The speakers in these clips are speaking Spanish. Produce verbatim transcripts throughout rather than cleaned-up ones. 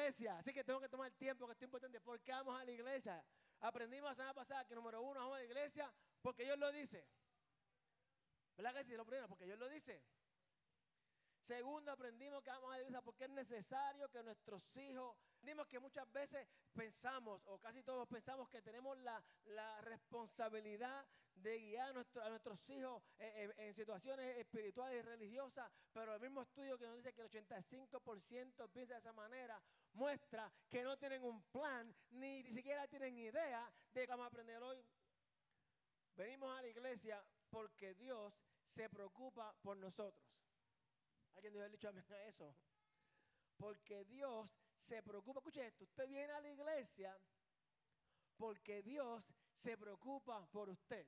iglesia, así que tengo que tomar tiempo, que esto es importante. ¿Por qué vamos a la iglesia? Aprendimos la semana pasada que número uno, vamos a la iglesia porque Dios lo dice. ¿Verdad que sí? Lo primero, porque Dios lo dice. Segundo, aprendimos que vamos a la iglesia porque es necesario que nuestros hijos, aprendimos que muchas veces pensamos, o casi todos pensamos que tenemos la, la responsabilidad de guiar a, nuestro, a nuestros hijos en, en, en situaciones espirituales y religiosas, pero el mismo estudio que nos dice que el ochenta y cinco por ciento piensa de esa manera, muestra que no tienen un plan, ni, ni siquiera tienen idea de qué vamos a aprender hoy. Venimos a la iglesia porque Dios se preocupa por nosotros. ¿Alguien debe haber dicho amén a eso? Porque Dios se preocupa. Escuche esto, usted viene a la iglesia porque Dios se preocupa por usted.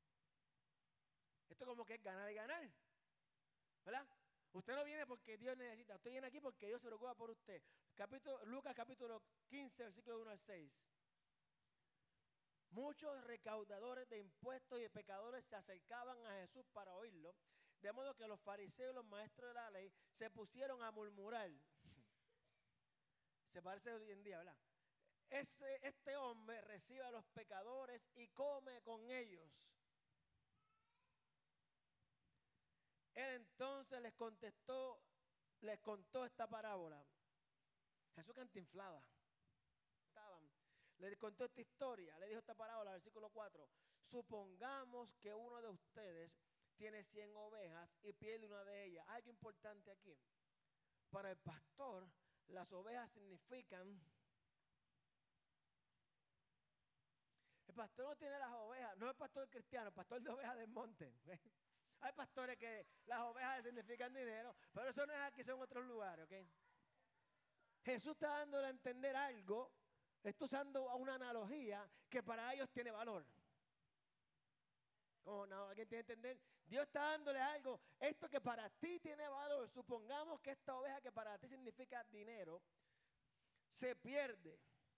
Esto como que es ganar y ganar, ¿verdad? Usted no viene porque Dios necesita, usted viene aquí porque Dios se preocupa por usted. Capítulo, Lucas capítulo quince, versículo uno al seis. Muchos recaudadores de impuestos y pecadores se acercaban a Jesús para oírlo, de modo que los fariseos y los maestros de la ley se pusieron a murmurar. Se parece hoy en día, ¿verdad? Ese, este hombre recibe a los pecadores y come con ellos. Él entonces les contestó, les contó esta parábola. Jesús cantinflaba. Estaban. Le contó esta historia, le dijo esta parábola, versículo cuatro. Supongamos que uno de ustedes tiene cien ovejas y pierde una de ellas. Algo importante aquí. Para el pastor, las ovejas significan... El pastor no tiene las ovejas, no es pastor cristiano, el pastor de ovejas del monte. ¿Okay? Hay pastores que las ovejas significan dinero, pero eso no es aquí, son otros lugares, ¿ok? Jesús está dándole a entender algo, está usando una analogía que para ellos tiene valor. ¿Cómo no? ¿Alguien tiene que entender? Dios está dándole algo, esto que para ti tiene valor, supongamos que esta oveja que para ti significa dinero, se pierde.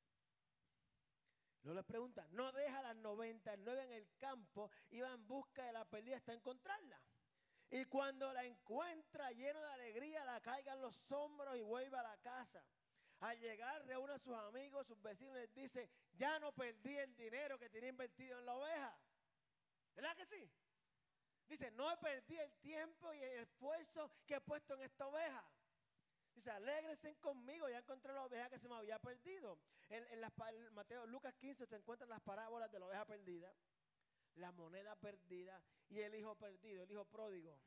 Luego les pregunta, no deja las noventa y nueve en el campo y va en busca de la perdida hasta encontrarla. Y cuando la encuentra lleno de alegría, la carga en los hombros y vuelve a la casa. Al llegar reúne a sus amigos, sus vecinos y les dice, ya no perdí el dinero que tenía invertido en la oveja. ¿Verdad que sí? Dice, no perdí el tiempo y el esfuerzo que he puesto en esta oveja. Dice, alégrense conmigo, ya encontré la oveja que se me había perdido. En, en las, Mateo, Lucas quince, se encuentran las parábolas de la oveja perdida, la moneda perdida y el hijo perdido, el hijo pródigo.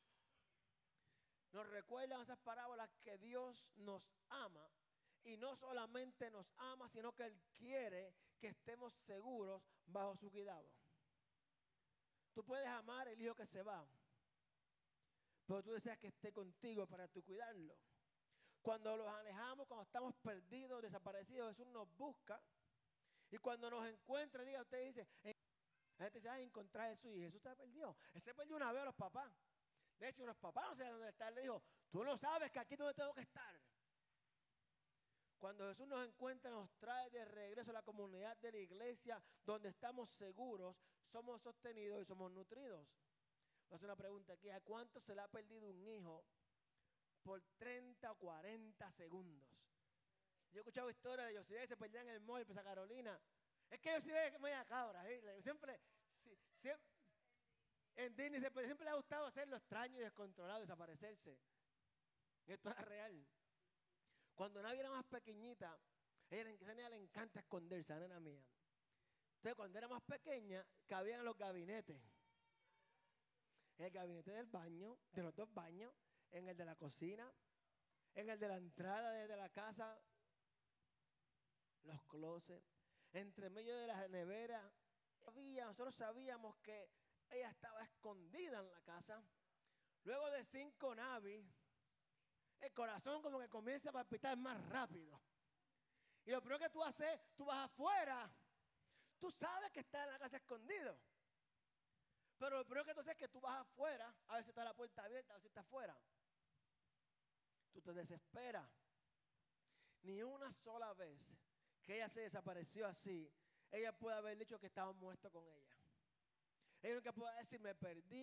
Nos recuerdan esas parábolas que Dios nos ama y no solamente nos ama, sino que Él quiere que estemos seguros bajo su cuidado. Tú puedes amar el hijo que se va, pero tú deseas que esté contigo para tú cuidarlo. Cuando los alejamos, cuando estamos perdidos, desaparecidos, Jesús nos busca. Y cuando nos encuentra, diga, usted dice, la gente dice, ay, encontrar a Jesús. Y Jesús se perdió. Él se perdió una vez a los papás. De hecho, los papás no saben dónde está. Él le dijo, tú no sabes que aquí es donde tengo que estar. Cuando Jesús nos encuentra, nos trae de regreso a la comunidad de la iglesia, donde estamos seguros, somos sostenidos y somos nutridos. Voy a hacer una pregunta aquí. ¿A cuánto se le ha perdido un hijo por treinta o cuarenta segundos? Yo he escuchado historias de José que se perdían en el mall, en Carolina. Es que José es media cabra. ¿eh? Siempre, si, siempre, en Disney siempre, siempre le ha gustado hacerlo extraño y descontrolado, desaparecerse. Esto es real. Cuando Navi era más pequeñita, ella, esa niña le encanta esconderse, a la nena mía. Entonces, cuando era más pequeña, cabían en los gabinetes. En el gabinete del baño, de los dos baños, en el de la cocina, en el de la entrada desde la casa, los closets, entre medio de las neveras. Nosotros sabíamos que ella estaba escondida en la casa. Luego de cinco Navi, el corazón como que comienza a palpitar más rápido. Y lo primero que tú haces, tú vas afuera. Tú sabes que está en la casa escondido. Pero lo primero que tú haces es que tú vas afuera, a ver si está la puerta abierta, a ver si está afuera. Tú te desesperas. Ni una sola vez que ella se desapareció así, ella puede haber dicho que estaba muerto con ella. Ella nunca puede decir, me perdí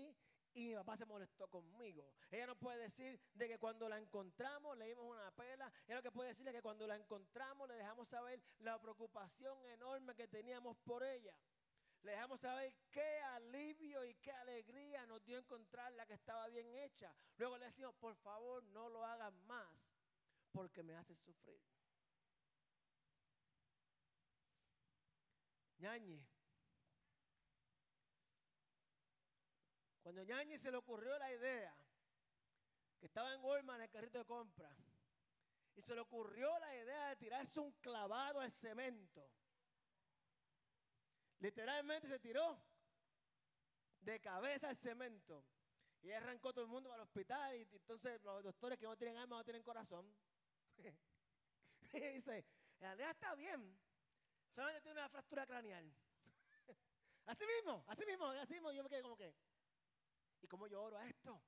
y mi papá se molestó conmigo. Ella no puede decir de que cuando la encontramos le dimos una pela. Ella lo que puede decir es que cuando la encontramos le dejamos saber la preocupación enorme que teníamos por ella. Le dejamos saber qué alivio y qué alegría nos dio encontrarla, que estaba bien hecha. Luego le decimos, por favor, no lo hagas más, porque me haces sufrir. Ñañi. Cuando Ñañi se le ocurrió la idea, que estaba en Walmart en el carrito de compra, y se le ocurrió la idea de tirarse un clavado al cemento. Literalmente se tiró de cabeza al cemento. Y arrancó todo el mundo para el hospital. Y entonces los doctores que no tienen alma, no tienen corazón. Y dice, la nena está bien, solamente tiene una fractura craneal. Así mismo, así mismo, así mismo. Yo me quedé como que, ¿y cómo yo oro a esto?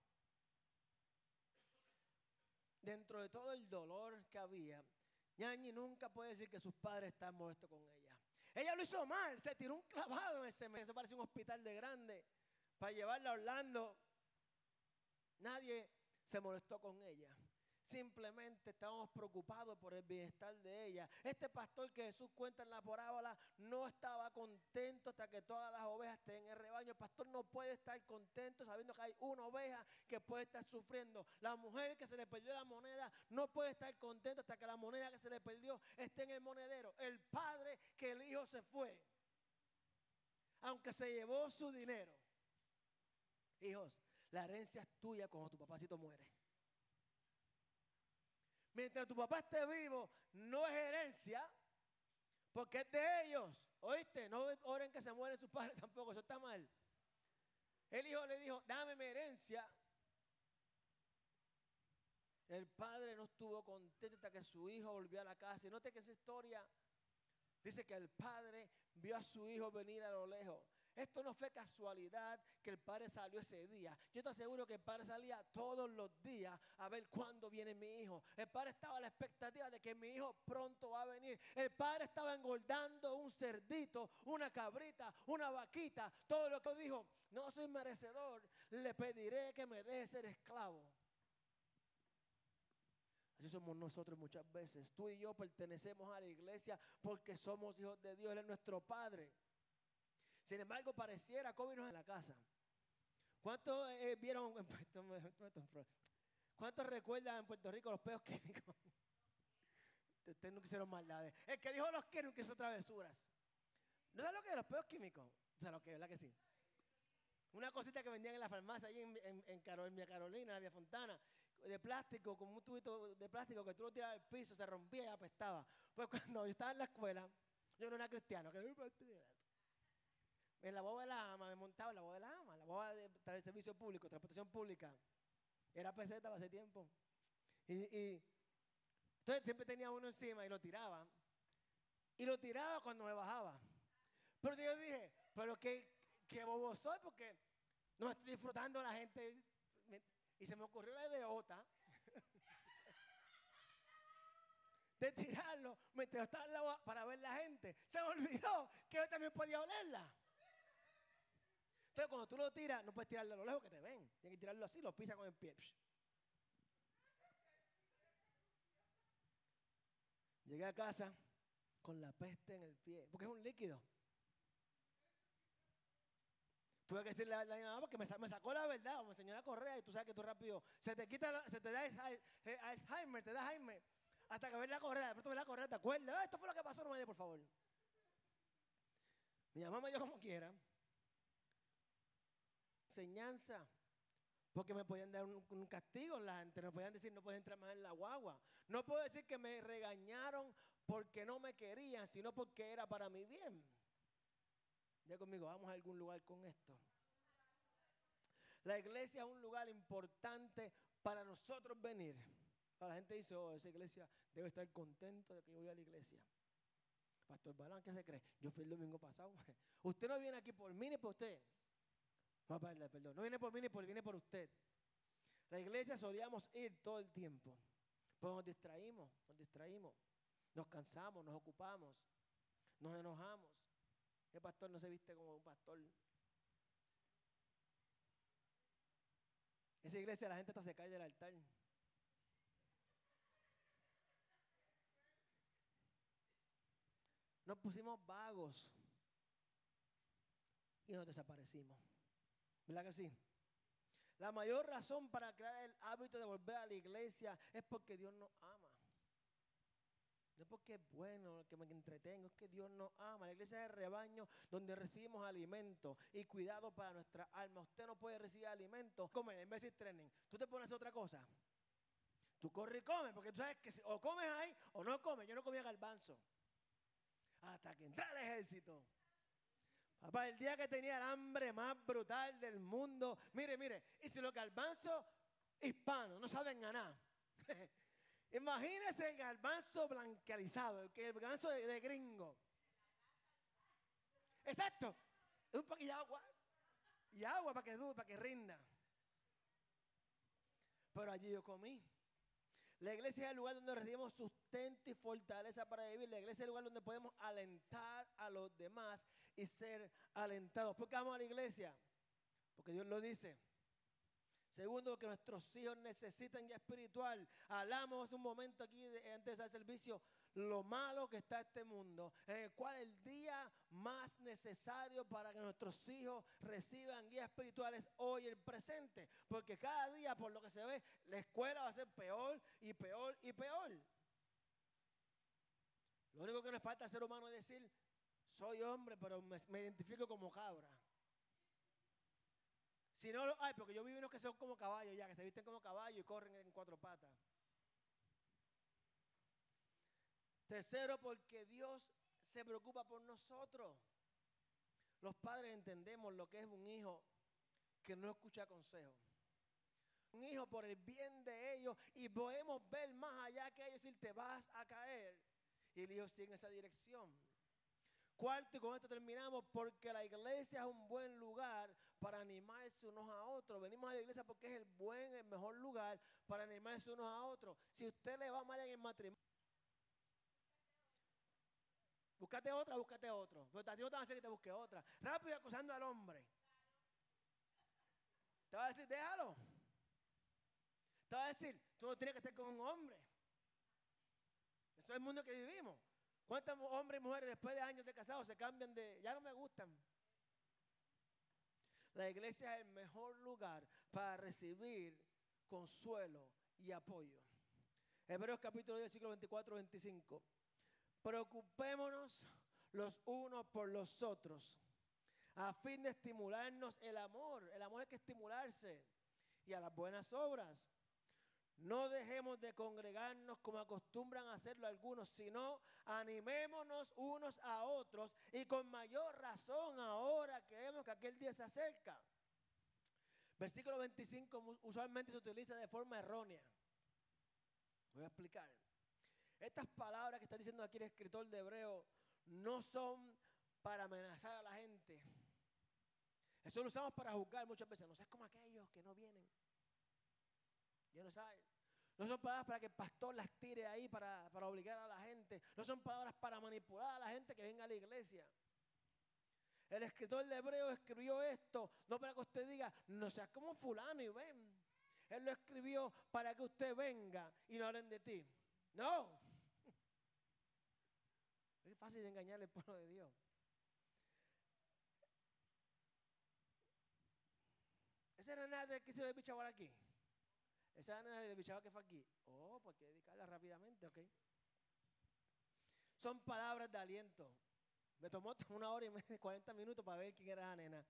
Dentro de todo el dolor que había, Ñañi nunca puede decir que sus padres están molestos con ella. Ella lo hizo mal, se tiró un clavado en el cemento. Eso parece un hospital de grande. Para llevarla a Orlando, nadie se molestó con ella. Simplemente estábamos preocupados por el bienestar de ella. Este pastor que Jesús cuenta en la parábola no estaba contento hasta que todas las ovejas estén en el rebaño. El pastor no puede estar contento sabiendo que hay una oveja que puede estar sufriendo. La mujer que se le perdió la moneda no puede estar contenta hasta que la moneda que se le perdió esté en el monedero. El padre que el hijo se fue, aunque se llevó su dinero. Hijos, la herencia es tuya cuando tu papacito muere. Mientras tu papá esté vivo, no es herencia, porque es de ellos. ¿Oíste? No oren que se mueren sus padres tampoco, eso está mal. El hijo le dijo, dame mi herencia. El padre no estuvo contento hasta que su hijo volvió a la casa. Y note que esa historia dice que el padre vio a su hijo venir a lo lejos. Esto no fue casualidad que el padre salió ese día. Yo te aseguro que el padre salía todos los días a ver cuándo viene mi hijo. El padre estaba a la expectativa de que mi hijo pronto va a venir. El padre estaba engordando un cerdito, una cabrita, una vaquita. Todo lo que dijo, no soy merecedor, le pediré que me deje ser esclavo. Así somos nosotros muchas veces. Tú y yo pertenecemos a la iglesia porque somos hijos de Dios. Él es nuestro Padre. Sin embargo, pareciera COVID en la casa. ¿Cuántos eh, vieron en Puerto, ¿Cuántos recuerdan en Puerto Rico los peos químicos? Ustedes nunca hicieron maldades. El que dijo los que nunca hizo travesuras. ¿No sabes lo que es los peos químicos? O sea, lo que, ¿verdad que sí? Una cosita que vendían en la farmacia, allí en, en, en, Carol, en Vía Carolina, en Vía Fontana, de plástico, con un tubito de plástico que tú lo tirabas al piso, se rompía y apestaba. Pues cuando yo estaba en la escuela, yo no era cristiano, que en la boba de la ama, me montaba en la boba de la ama, la boba de, de servicio público, transportación pública. Era peseta para hace tiempo. Y, y entonces siempre tenía uno encima y lo tiraba. Y lo tiraba cuando me bajaba. Pero yo dije, pero qué, qué bobo soy, porque no estoy disfrutando la gente. Y se me ocurrió la idiota de tirarlo mientras estaba en la boba para ver la gente. Se me olvidó que yo también podía olerla. Entonces, cuando tú lo tiras, no puedes tirarlo a lo lejos que te ven. Tienes que tirarlo así, lo pisas con el pie. Llegué a casa con la peste en el pie, porque es un líquido. Tuve que decirle a la mamá porque me, me sacó la verdad, me enseñó la correa y tú sabes que tú rápido, se te quita, la, se te da Alzheimer, te da Alzheimer, hasta que ves la correa, después tú ves la correa, te acuerdas, ah, esto fue lo que pasó, no me digas, por favor. Mi mamá me dio como quiera. Enseñanza, porque me podían dar un, un castigo, la gente no podían decir no puedes entrar más en la guagua. No puedo decir que me regañaron porque no me querían, sino porque era para mi bien. Ya conmigo, vamos a algún lugar con esto. La iglesia es un lugar importante para nosotros venir. La gente dice, oh, esa iglesia debe estar contento de que yo voy a la iglesia. Pastor Balán, ¿qué se cree? Yo fui el domingo pasado. Usted no viene aquí por mí ni por usted. Perdón, no viene por mí ni por, viene por usted. La iglesia solíamos ir todo el tiempo. Pues nos distraímos, nos distraímos. Nos cansamos, nos ocupamos, nos enojamos. El pastor no se viste como un pastor. Esa iglesia la gente hasta se cae del altar. Nos pusimos vagos y nos desaparecimos. ¿Verdad que sí? La mayor razón para crear el hábito de volver a la iglesia es porque Dios nos ama. No es porque es bueno, que me entretengo, es que Dios nos ama. La iglesia es el rebaño donde recibimos alimento y cuidado para nuestra alma. Usted no puede recibir alimento, comer en vez de training. Tú te pones a hacer otra cosa. Tú corres y comes, porque tú sabes que si, o comes ahí o no comes. Yo no comía garbanzo hasta que entré al ejército. Papá, el día que tenía el hambre más brutal del mundo. Mire, mire, y si los garbanzos hispanos no saben ganar. Imagínese el garbanzo blanquealizado, el garbanzo de, de gringo. Exacto. Un poquito de agua. Y agua para que dure, para que rinda. Pero allí yo comí. La iglesia es el lugar donde recibimos sustento y fortaleza para vivir. La iglesia es el lugar donde podemos alentar a los demás y ser alentados. ¿Por qué vamos a la iglesia? Porque Dios lo dice. Segundo, que nuestros hijos necesitan guía espiritual. Hablamos un momento aquí de, antes del servicio, lo malo que está este mundo, en el cual el día más necesario para que nuestros hijos reciban guías espirituales hoy, el presente. Porque cada día, por lo que se ve, la escuela va a ser peor y peor y peor. Lo único que nos falta al ser humano es decir, soy hombre, pero me, me identifico como cabra. Si no, ay, porque yo vi unos que son como caballos ya, que se visten como caballos y corren en cuatro patas. Tercero, porque Dios se preocupa por nosotros. Los padres entendemos lo que es un hijo que no escucha consejos. Un hijo por el bien de ellos y podemos ver más allá que ellos decir te vas a caer. Y el hijo sigue en esa dirección. Cuarto, y con esto terminamos, porque la iglesia es un buen lugar para animarse unos a otros. Venimos a la iglesia porque es el buen, el mejor lugar para animarse unos a otros. Si usted le va mal en el matrimonio, búscate otra, búscate otro. Pero a ti no te van a hacer que te busque otra. Rápido acusando al hombre. Te va a decir, déjalo. Te va a decir, tú no tienes que estar con un hombre. Eso es el mundo que vivimos. ¿Cuántos hombres y mujeres después de años de casados se cambian de, ya no me gustan? La iglesia es el mejor lugar para recibir consuelo y apoyo. Hebreos capítulo diez, versículo veinticuatro veinticinco. Preocupémonos los unos por los otros, a fin de estimularnos el amor. El amor hay que estimularse y a las buenas obras. No dejemos de congregarnos como acostumbran a hacerlo algunos, sino animémonos unos a otros y con mayor razón ahora que vemos que aquel día se acerca. Versículo veinticinco usualmente se utiliza de forma errónea. Voy a explicar. Estas palabras que está diciendo aquí el escritor de Hebreo no son para amenazar a la gente. Eso lo usamos para juzgar muchas veces. No seas como aquellos que no vienen. Ya no saben. No son palabras para que el pastor las tire ahí para, para obligar a la gente. No son palabras para manipular a la gente que venga a la iglesia. El escritor de Hebreo escribió esto no para que usted diga, no seas como fulano y ven. Él lo escribió para que usted venga y no hablen de ti. No. Es fácil de engañar al pueblo de Dios. Esa era nada que hizo de Bichabar aquí. Esa era nada de Bichabar que fue aquí. Oh, pues hay que dedicarla rápidamente, ok. Son palabras de aliento. Me tomó una hora y media, cuarenta minutos para ver quién era la nena.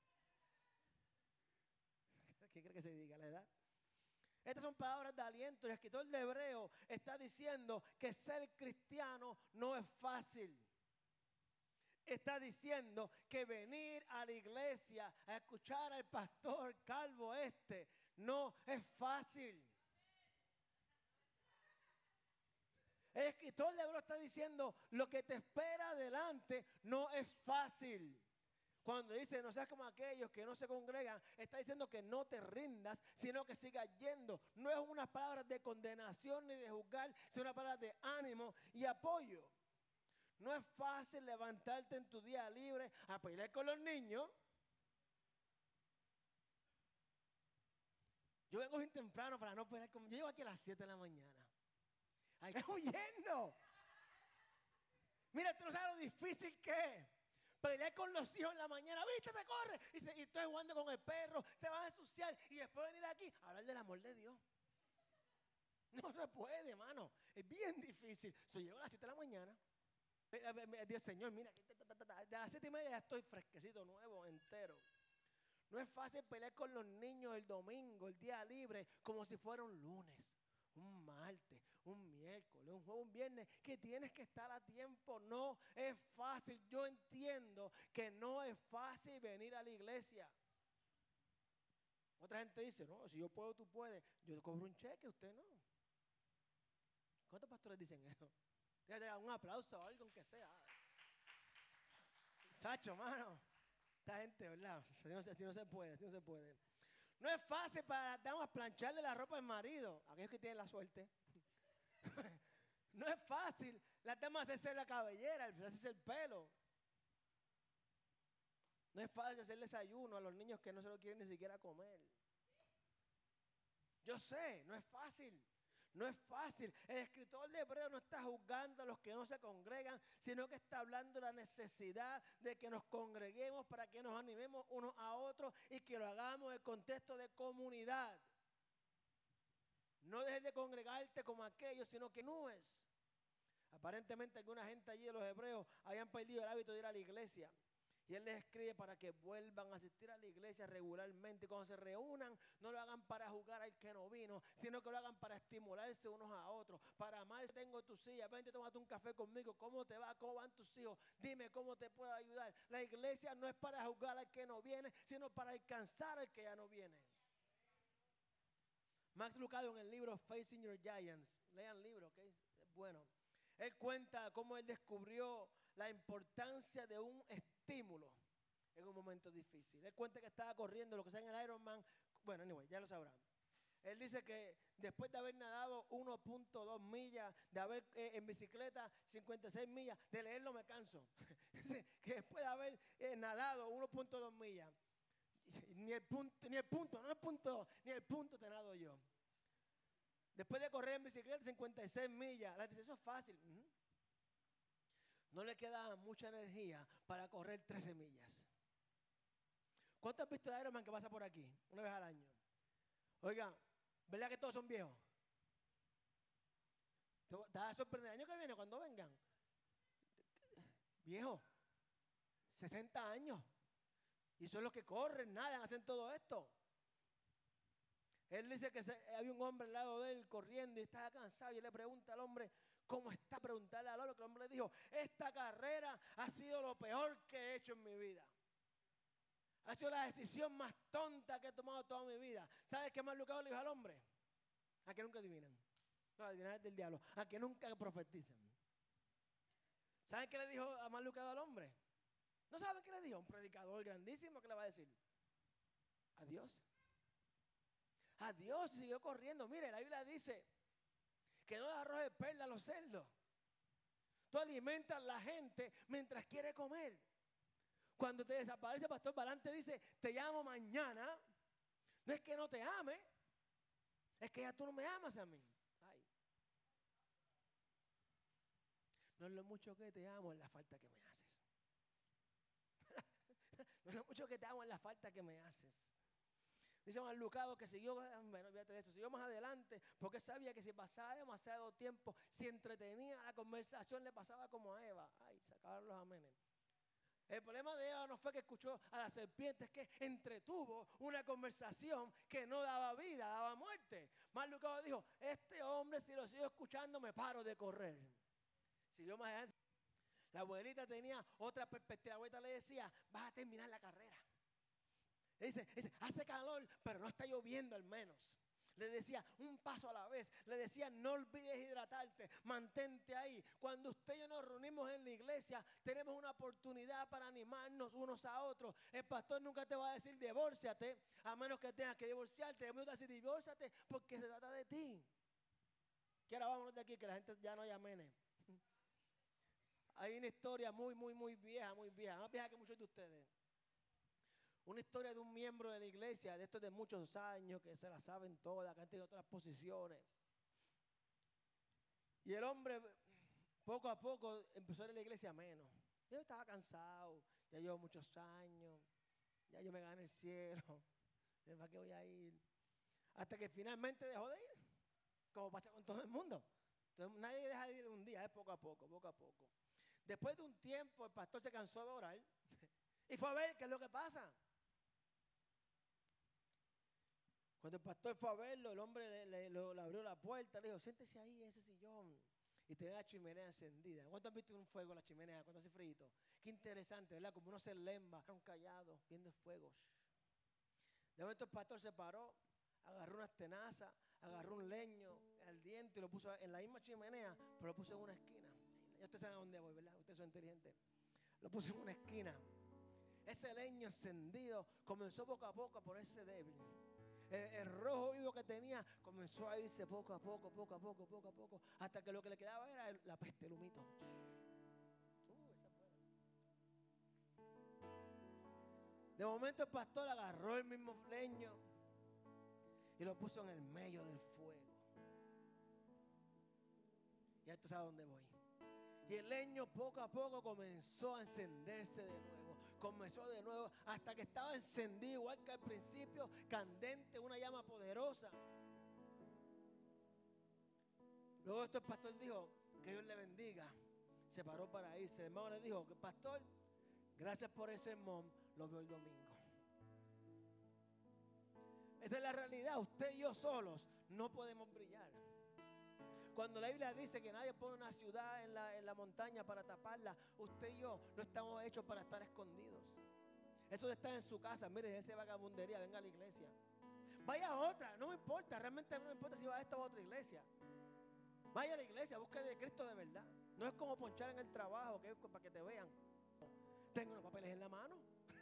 ¿Qué cree que se diga la edad? Estas son palabras de aliento. El escritor de Hebreo está diciendo que ser cristiano no es fácil. Está diciendo que venir a la iglesia a escuchar al pastor calvo este no es fácil. El escritor de Hebreo está diciendo lo que te espera adelante no es fácil. Cuando dice no seas como aquellos que no se congregan, está diciendo que no te rindas, sino que sigas yendo. No es una palabra de condenación ni de juzgar, sino una palabra de ánimo y apoyo. No es fácil levantarte en tu día libre a pelear con los niños. Yo vengo bien temprano para no pelear con... Yo llego aquí a las siete de la mañana. Ahí estoy huyendo. Mira, tú no sabes lo difícil que es. Pelear con los hijos en la mañana. ¿Viste? Te corre. Y, se, y estoy jugando con el perro. Te vas a ensuciar. Y después venir aquí a hablar del amor de Dios. No se puede, hermano. Es bien difícil. So, llego a las siete de la mañana. Dios, Señor, mira, de las siete y media ya estoy fresquecito, nuevo, entero. No es fácil pelear con los niños el domingo, el día libre, como si fuera un lunes, un martes, un miércoles, un jueves, un viernes, que tienes que estar a tiempo. No es fácil. Yo entiendo que no es fácil venir a la iglesia. Otra gente dice, no, si yo puedo, tú puedes. Yo cobro un cheque, usted no. ¿Cuántos pastores dicen eso? Un aplauso o algo, aunque sea. Chacho, mano. Esta gente, ¿verdad? Si no, si no se puede, si no se puede. No es fácil para las damas plancharle la ropa al marido, aquellos que tienen la suerte. No es fácil las damas hacerse la cabellera, hacerse el pelo. No es fácil hacer desayuno a los niños que no se lo quieren ni siquiera comer. Yo sé, no es fácil. No es fácil. El escritor de Hebreos no está juzgando a los que no se congregan, sino que está hablando de la necesidad de que nos congreguemos para que nos animemos unos a otros y que lo hagamos en el contexto de comunidad. No dejes de congregarte como aquellos, sino que no es. Aparentemente alguna gente allí de los hebreos habían perdido el hábito de ir a la iglesia. Y él les escribe para que vuelvan a asistir a la iglesia regularmente. Cuando se reúnan, no lo hagan para jugar al que no vino, sino que lo hagan para estimularse unos a otros. Para amar, tengo tus sillas, vente, tómate un café conmigo. ¿Cómo te va? ¿Cómo van tus hijos? Dime cómo te puedo ayudar. La iglesia no es para jugar al que no viene, sino para alcanzar al que ya no viene. Max Lucado en el libro Facing Your Giants, lean el libro, ¿ok? Es bueno. Él cuenta cómo él descubrió la importancia de un estímulo en un momento difícil. Él cuenta que estaba corriendo, lo que sea en el Ironman. Bueno, anyway, ya lo sabrán. Él dice que después de haber nadado uno punto dos millas, de haber eh, en bicicleta cincuenta y seis millas, de leerlo me canso. Que después de haber eh, nadado uno punto dos millas, ni el punto, ni el punto, no el punto dos, ni el punto te nado yo. Después de correr en bicicleta cincuenta y seis millas, la dice, eso es fácil. Uh-huh. No le queda mucha energía para correr trece millas. ¿Cuántos has visto de Ironman que pasa por aquí? Una vez al año. Oigan, ¿verdad que todos son viejos? Te vas a sorprender el año que viene cuando vengan. Viejos, sesenta años. Y son los que corren, nadan, hacen todo esto. Él dice que se, había un hombre al lado de él corriendo y estaba cansado. Y él le pregunta al hombre, ¿cómo está? Preguntarle al hombre, que el hombre le dijo, esta carrera ha sido lo peor que he hecho en mi vida. Ha sido la decisión más tonta que he tomado toda mi vida. ¿Sabes qué más Lucado le dijo al hombre? A que nunca adivinan. No, adivinar es del diablo. A que nunca profetizan. ¿Saben qué le dijo a más Lucado al hombre? ¿No saben qué le dijo? Un predicador grandísimo, ¿qué le va a decir? Adiós. Adiós, siguió corriendo. Mire, la Biblia dice que no le arrojes perlas a los cerdos. Tú alimentas a la gente mientras quiere comer. Cuando te desaparece, Pastor Balante dice, te llamo mañana. No es que no te ame, es que ya tú no me amas a mí. Ay. No es lo mucho que te amo, es la falta que me haces. No es lo mucho que te amo, es la falta que me haces. Dice Juan Lucado que siguió, bueno, olvídate de eso, siguió más adelante porque sabía que si pasaba demasiado tiempo, si entretenía la conversación, le pasaba como a Eva. Ay, se acabaron los amenes. El problema de Eva no fue que escuchó a la serpiente, es que entretuvo una conversación que no daba vida, daba muerte. Más Lucado dijo, este hombre si lo sigo escuchando me paro de correr. Siguió más adelante. La abuelita tenía otra perspectiva, la abuelita le decía, vas a terminar la carrera. Dice, dice, hace calor, pero no está lloviendo al menos. Le decía, un paso a la vez. Le decía, no olvides hidratarte, mantente ahí. Cuando usted y yo nos reunimos en la iglesia, tenemos una oportunidad para animarnos unos a otros. El pastor nunca te va a decir, divórciate, a menos que tengas que divorciarte. El mundo te va a decir, divórciate, porque se trata de ti. Que ahora vámonos de aquí, que la gente ya no llamene. Hay una historia muy, muy, muy vieja, muy vieja, más vieja que muchos de ustedes. Una historia de un miembro de la iglesia, de estos de muchos años, que se la saben todas, que han tenido otras posiciones. Y el hombre, poco a poco, empezó a ir a la iglesia menos. Yo estaba cansado, ya llevo muchos años, ya yo me gané el cielo, ¿para qué voy a ir? Hasta que finalmente dejó de ir, como pasa con todo el mundo. Entonces, nadie deja de ir un día, es poco a poco, poco a poco. Después de un tiempo, el pastor se cansó de orar y fue a ver qué es lo que pasa. Cuando el pastor fue a verlo, el hombre le, le, le, le abrió la puerta, le dijo, siéntese ahí en ese sillón. Y tenía la chimenea encendida. ¿Cuántos han visto un fuego en la chimenea cuando hace frío? Qué interesante, ¿verdad? Como uno se lemba, callado, viendo el fuego. De momento el pastor se paró, agarró unas tenazas, agarró un leño al diente y lo puso en la misma chimenea, pero lo puso en una esquina. Ya ustedes saben a dónde voy, ¿verdad? Ustedes son inteligentes. Lo puso en una esquina. Ese leño encendido comenzó poco a poco a ponerse débil. El, el rojo vivo que tenía comenzó a irse poco a poco, poco a poco, poco a poco, hasta que lo que le quedaba era el, la peste, el humito. De momento el pastor agarró el mismo leño y lo puso en el medio del fuego. Ya tú sabes a dónde voy. Y el leño poco a poco comenzó a encenderse de nuevo. Comenzó de nuevo hasta que estaba encendido igual que al principio, candente, una llama poderosa. Luego esto el pastor dijo, que Dios le bendiga. Se paró para irse. El hermano le dijo, pastor, gracias por ese sermón, lo veo el domingo. Esa es la realidad. Usted y yo solos no podemos brillar. Cuando la Biblia dice que nadie pone una ciudad en la, en la montaña para taparla, usted y yo no estamos hechos para estar escondidos. Eso de estar en su casa, mire, esa vagabundería, venga a la iglesia. Vaya a otra, no me importa, realmente no me importa si va a esta o a otra iglesia. Vaya a la iglesia, busque de Cristo de verdad. No es como ponchar en el trabajo, que es para que te vean. Tengo unos papeles en la mano.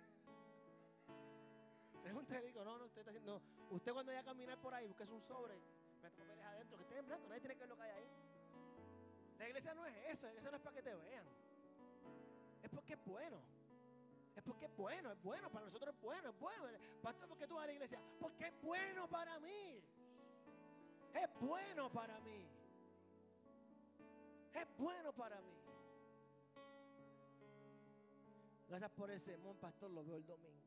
Pregúntale, digo, no, no, usted está haciendo, no. Usted cuando vaya a caminar por ahí, busque un sobre, mete papeles adentro, que esté en blanco, nadie tiene que ver lo que hay ahí. La iglesia no es eso, la iglesia no es para que te vean. Es porque es bueno. Es porque es bueno, es bueno, para nosotros es bueno, es bueno. Pastor, ¿por qué tú vas a la iglesia? Porque es bueno para mí. Es bueno para mí. Es bueno para mí. Gracias por ese sermón, pastor, lo veo el domingo.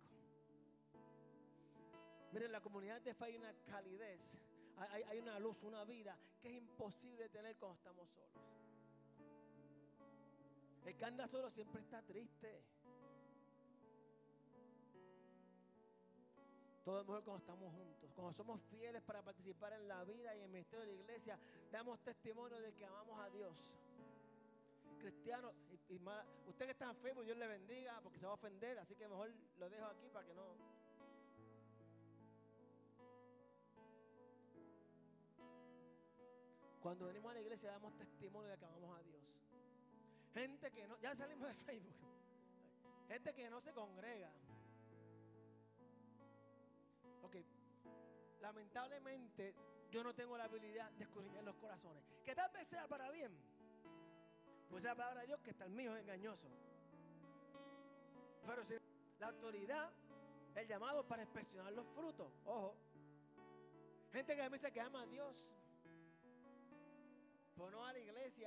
Miren, la comunidad de fe hay una calidez, hay, hay una luz, una vida que es imposible tener cuando estamos solos. El que anda solo siempre está triste. Todo es mejor cuando estamos juntos. Cuando somos fieles para participar en la vida y en el ministerio de la iglesia, damos testimonio de que amamos a Dios. Cristianos, y, y mala, usted que está en Facebook, Dios le bendiga porque se va a ofender, así que mejor lo dejo aquí para que no. Cuando venimos a la iglesia damos testimonio de que amamos a Dios. Gente que no, ya salimos de Facebook. Gente que no se congrega. Ok, lamentablemente yo no tengo la habilidad de escudriñar los corazones. Que tal vez sea para bien. Pues sea la palabra de Dios que está el mío es engañoso. Pero si la autoridad, el llamado para inspeccionar los frutos. Ojo. Gente que me dice que ama a Dios, pero no a la iglesia.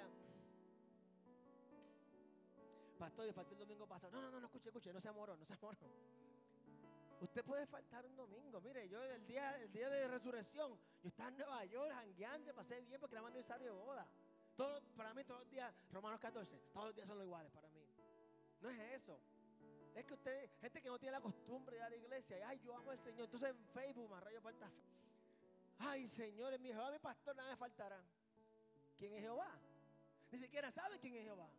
Pastor, yo falté el domingo pasado. No, no, no, no, escuche, escuche, no sea morón, no sea morón. Usted puede faltar un domingo. Mire, yo el día, el día de resurrección, yo estaba en Nueva York, jangueando, pasé bien porque era mi aniversario de boda. Todo, para mí todos los días, Romanos catorce, todos los días son iguales para mí. No es eso. Es que usted, gente que no tiene la costumbre de ir a la iglesia, y, ay, yo amo al Señor. Entonces en Facebook me rayo falta. Ay, señores, mi Jehová, mi pastor, nada me faltará. ¿Quién es Jehová? Ni siquiera sabe quién es Jehová.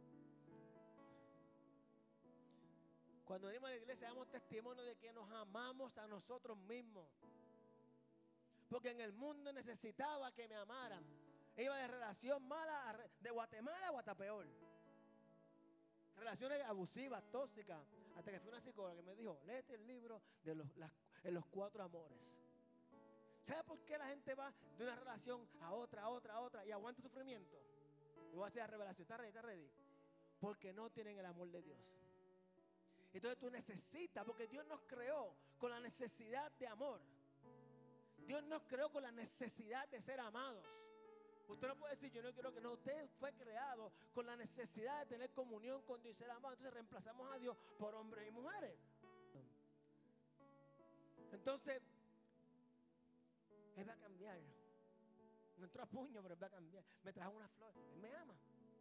Cuando venimos a la iglesia damos testimonio de que nos amamos a nosotros mismos. Porque en el mundo necesitaba que me amaran. Iba de relación mala, a re, de Guatemala a Guatapeor. Relaciones abusivas, tóxicas. Hasta que fue una psicóloga que me dijo, léete el libro de los, las, en los cuatro amores. ¿Sabe por qué la gente va de una relación a otra, a otra, a otra y aguanta sufrimiento? Y voy a hacer la revelación. ¿Está ready? ¿Está ready? Porque no tienen el amor de Dios. Entonces tú necesitas, porque Dios nos creó con la necesidad de amor. Dios nos creó con la necesidad de ser amados. Usted no puede decir, yo no quiero que no. Usted fue creado con la necesidad de tener comunión con Dios y ser amado. Entonces reemplazamos a Dios por hombres y mujeres. Entonces, Él va a cambiar. No entró a puño, pero Él va a cambiar. Me trajo una flor. Él me ama.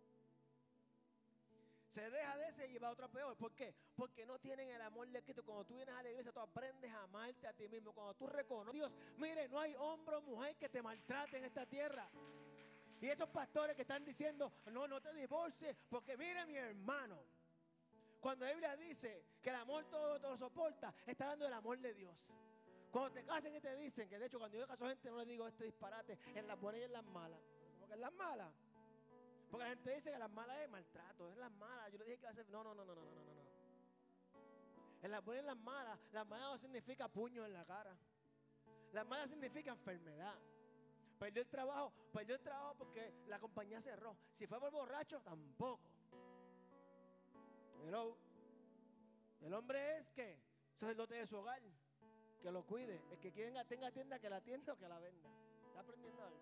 Se deja de ese y va a otro peor. ¿Por qué? Porque no tienen el amor de Cristo. Cuando tú vienes a la iglesia, tú aprendes a amarte a ti mismo. Cuando tú reconoces, Dios, mire, no hay hombre o mujer que te maltrate en esta tierra. Y esos pastores que están diciendo, no, no te divorcies, porque mire mi hermano. Cuando la Biblia dice que el amor todo, todo lo soporta, está dando el amor de Dios. Cuando te casen y te dicen, que de hecho cuando yo caso a gente no le digo este disparate, en las buenas y en las malas. ¿Cómo que en las malas? Porque la gente dice que las malas es maltrato, es las malas. Yo le dije que iba a ser, no, no, no, no, no, no, no, no. En las buenas y en las malas, las malas no significa puño en la cara. Las malas significa enfermedad. Perdió el trabajo, perdió el trabajo porque la compañía cerró. Si fue por borracho, tampoco. Hello. El hombre es que sacerdote de su hogar, que lo cuide. El que quiera tenga tienda, que la atienda o que la venda. ¿Está aprendiendo algo?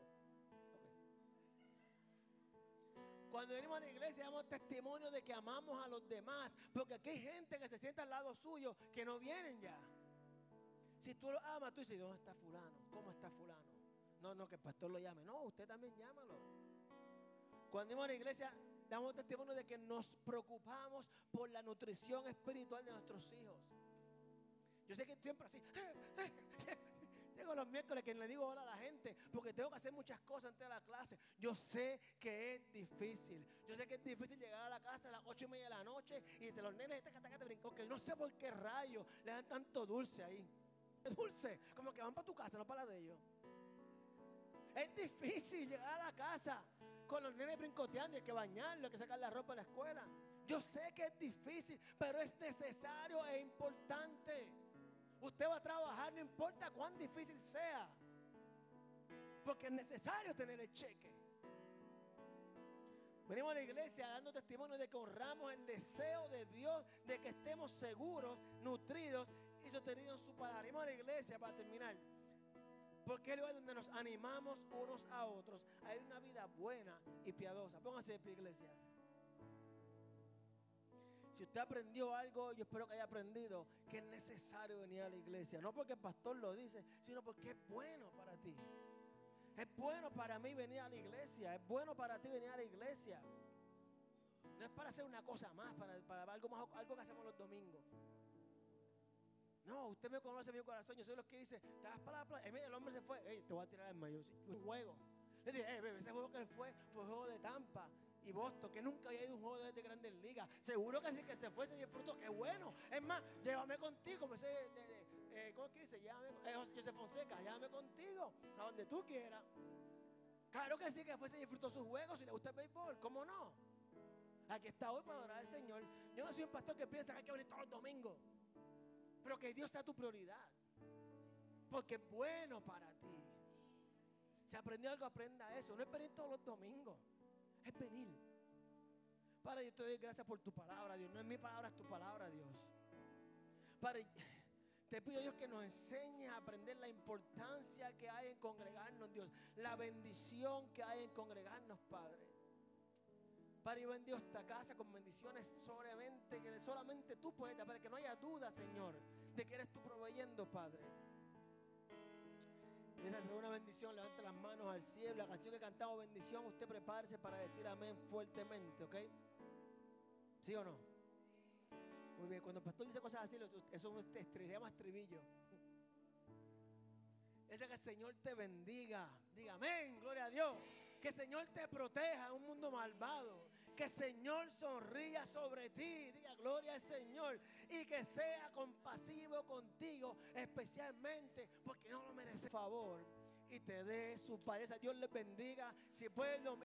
Cuando venimos a la iglesia damos testimonio de que amamos a los demás, porque aquí hay gente que se sienta al lado suyo que no vienen ya. Si tú lo amas, tú dices, ¿dónde está fulano? ¿Cómo está fulano? No, no, que el pastor lo llame. No, usted también llámalo. Cuando venimos a la iglesia damos testimonio de que nos preocupamos por la nutrición espiritual de nuestros hijos. Yo sé que siempre así llego los miércoles que le digo hola a la gente porque tengo que hacer muchas cosas antes de la clase. Yo sé que es difícil. Yo sé que es difícil llegar a la casa a las ocho y media de la noche y de los nenes este que te brincó, que no sé por qué rayos le dan tanto dulce ahí. Dulce, como que van para tu casa, no para la de ellos. Es difícil llegar a la casa con los nenes brincoteando, hay que bañarlos, hay que sacar la ropa de la escuela. Yo sé que es difícil, pero es necesario e importante. Usted va a trabajar, no importa cuán difícil sea, porque es necesario tener el cheque. Venimos a la iglesia dando testimonio de que honramos el deseo de Dios, de que estemos seguros, nutridos y sostenidos en su palabra. Venimos a la iglesia para terminar, porque es el lugar donde nos animamos unos a otros a una vida buena y piadosa. Póngase de pie, iglesia. Si usted aprendió algo, yo espero que haya aprendido que es necesario venir a la iglesia. No porque el pastor lo dice, sino porque es bueno para ti. Es bueno para mí venir a la iglesia. Es bueno para ti venir a la iglesia. No es para hacer una cosa más, para, para algo más, algo que hacemos los domingos. No, usted me conoce mi corazón. Yo soy los que dice, te vas para la playa. Eh, mira, el hombre se fue. Hey, te voy a tirar el mayo. Un juego. Le dije, hey, bebé, ese juego que él fue fue el juego de Tampa y Boston, que nunca había ido a un juego de Grandes Ligas. Seguro que sí, que se fue, se disfrutó, qué bueno. Es más, llévame contigo, como ese, de, de, eh, ¿cómo es que dice? Llévame, eh, José Fonseca, llévame contigo, a donde tú quieras. Claro que sí, que fue, se disfrutó sus juegos, si le gusta el béisbol, ¿cómo no? Aquí está hoy para adorar al Señor. Yo no soy un pastor que piensa que hay que venir todos los domingos, pero que Dios sea tu prioridad, porque es bueno para ti. Si aprendió algo, aprenda eso. No es venir todos los domingos, es venir. Padre, yo te doy gracias por tu palabra, Dios. No es mi palabra, es tu palabra, Dios. Padre, te pido, Dios, que nos enseñes a aprender la importancia que hay en congregarnos, Dios. La bendición que hay en congregarnos, Padre. Padre, yo bendigo esta casa con bendiciones solamente, que solamente tú puedes dar, para que no haya duda, Señor, de que eres tú proveyendo, Padre. Esa será una bendición. Levanta las manos al cielo. La canción que cantamos, bendición, usted prepárese para decir amén fuertemente, ¿ok? ¿Sí o no? Muy bien, cuando el pastor dice cosas así, eso se llama estribillo. Ese que el Señor te bendiga. Diga amén, gloria a Dios. Que el Señor te proteja en un mundo malvado. Que el Señor sonría sobre ti. Diga gloria al Señor. Y que sea compasivo contigo, especialmente porque no lo merece. Por favor, y te dé su paz. Dios les bendiga. Si pueden